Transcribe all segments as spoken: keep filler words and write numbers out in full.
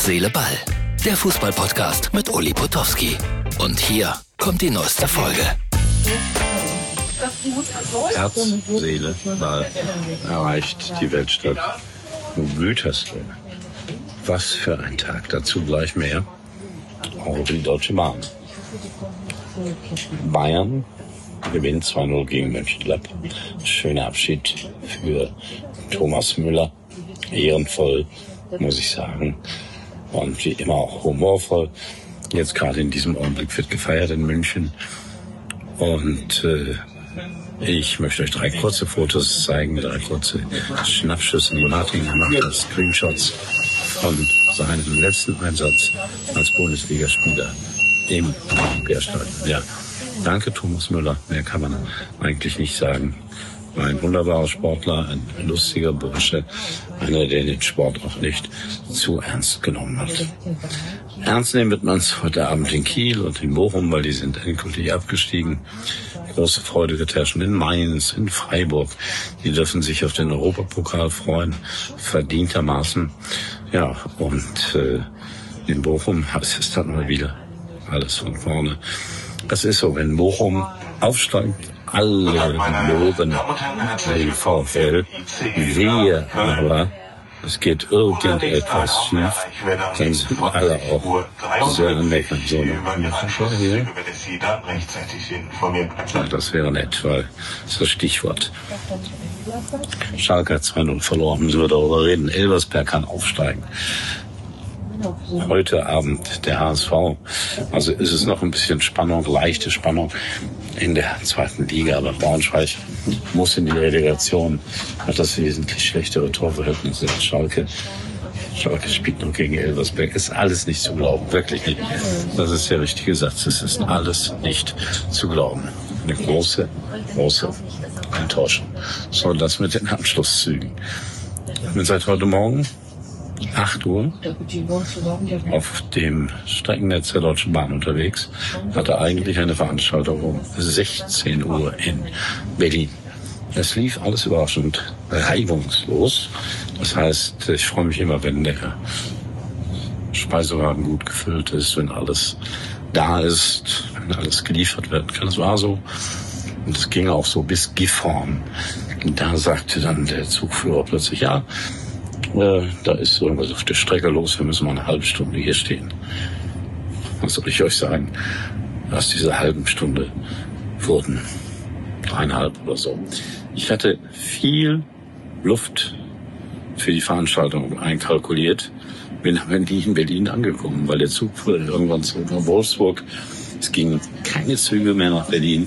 Herz, Seele, Ball. Der Fußball-Podcast mit Uli Potowski. Und hier kommt die neueste Folge. Herz, Seele, Ball erreicht die Weltstadt Gütersloh. Was für ein Tag, dazu gleich mehr. Auch über die Deutsche Bahn. Bayern gewinnt zwei null gegen Mönchengladbach. Schöner Abschied für Thomas Müller. Ehrenvoll, muss ich sagen. Und wie immer auch humorvoll. Jetzt gerade in diesem Augenblick wird gefeiert in München. Und äh, ich möchte euch drei kurze Fotos zeigen, drei kurze Schnappschüsse. Martin macht Screenshots von seinem letzten Einsatz als Bundesligaspieler im Olympiastadion. Ja, danke Thomas Müller. Mehr kann man eigentlich nicht sagen. Ein wunderbarer Sportler, ein lustiger Bursche, einer, der den Sport auch nicht zu ernst genommen hat. Ernst nehmen wird man es heute Abend in Kiel und in Bochum, weil die sind endgültig abgestiegen. Große Freude wird herrschen in Mainz, in Freiburg. Die dürfen sich auf den Europapokal freuen, verdientermaßen. Ja, und äh, in Bochum ist es dann mal wieder alles von vorne. Das ist so, wenn Bochum aufsteigt, alle loben den VfL. Wehe aber, es geht irgendetwas schief, dann sind alle auch sehr meckern. So, hier. Ja, das wäre nett, weil das ist das Stichwort. Schalke hat zwei null verloren, müssen wir darüber reden. Elversberg kann aufsteigen. Heute Abend der H S V. Also ist es noch ein bisschen Spannung, leichte Spannung in der zweiten Liga. Aber Braunschweig muss in die Relegation, hat das wesentlich schlechtere Torverhältnis als Schalke. Schalke spielt noch gegen Elversberg. Ist alles nicht zu glauben, wirklich nicht. Das ist der richtige Satz. Es ist alles nicht zu glauben. Eine große, große Enttäuschung. So, das mit den Anschlusszügen. Ich bin seit heute Morgen acht Uhr auf dem Streckennetz der Deutschen Bahn unterwegs, hatte eigentlich eine Veranstaltung um sechzehn Uhr in Berlin. Es lief alles überraschend reibungslos. Das heißt, ich freue mich immer, wenn der Speisewagen gut gefüllt ist, wenn alles da ist, wenn alles geliefert werden kann. Das war so. Und es ging auch so bis Gifhorn. Und da sagte dann der Zugführer plötzlich, ja, Äh, da ist irgendwas auf der Strecke los, wir müssen mal eine halbe Stunde hier stehen. Was soll ich euch sagen? Aus dieser halben Stunde wurden dreieinhalb oder so. Ich hatte viel Luft für die Veranstaltung einkalkuliert, bin aber nie in Berlin angekommen, weil der Zug fuhr irgendwann zurück nach Wolfsburg. Es gingen keine Züge mehr nach Berlin.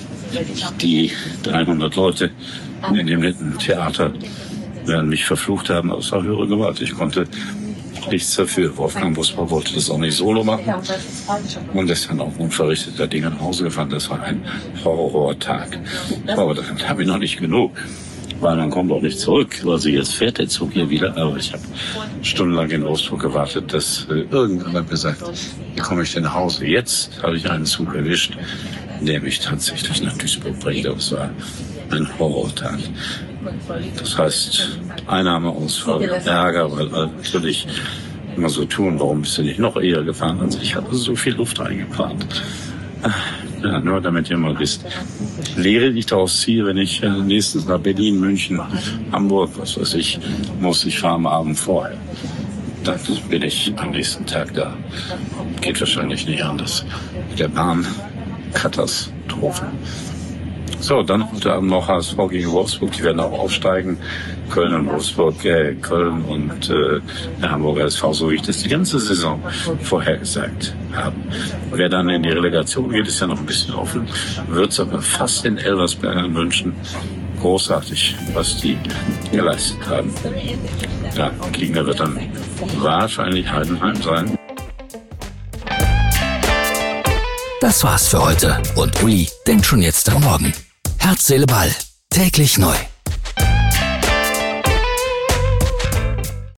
Die dreihundert Leute in dem netten Theater werden mich verflucht haben, aber es war höhere Gewalt. Ich konnte nichts dafür. Wolfgang Busbach wollte das auch nicht solo machen und ist dann auch unverrichteter Dinge nach Hause gefahren. Das war ein Horrortag. Aber dann habe ich noch nicht genug, weil man kommt auch nicht zurück. Also jetzt fährt der Zug hier wieder, aber ich habe stundenlang in Wolfsburg gewartet, dass äh, irgendeiner mir sagt, wie komme ich denn nach Hause? Jetzt habe ich einen Zug erwischt, der mich tatsächlich nach Duisburg bringt. Aber es war ein Horrortag. Das heißt, Einnahmeausfall, Ärger, weil alle natürlich immer so tun, warum bist du nicht noch eher gefahren? Also ich hatte so viel Luft eingeplant. Ja, nur damit ihr mal wisst, Lehre, die ich daraus ziehe, wenn ich äh, nächstens nach Berlin, München, Hamburg, was weiß ich, muss, ich fahre am Abend vorher. Dann bin ich am nächsten Tag da. Geht wahrscheinlich nicht anders. Mit der Bahn, Katastrophe. So, dann heute Abend noch H S V gegen Wolfsburg. Die werden auch aufsteigen. Köln und Wolfsburg, äh, Köln und äh, der Hamburger S V, so wie ich das die ganze Saison vorhergesagt habe. Wer dann in die Relegation geht, ist ja noch ein bisschen offen. Wird es aber fast den Elversbergern wünschen. Großartig, was die geleistet haben. Ja, Gegner wird dann wahrscheinlich Heidenheim sein. Das war's für heute. Und Uli denkt schon jetzt am Morgen. Herz, Seele, Ball. Täglich neu.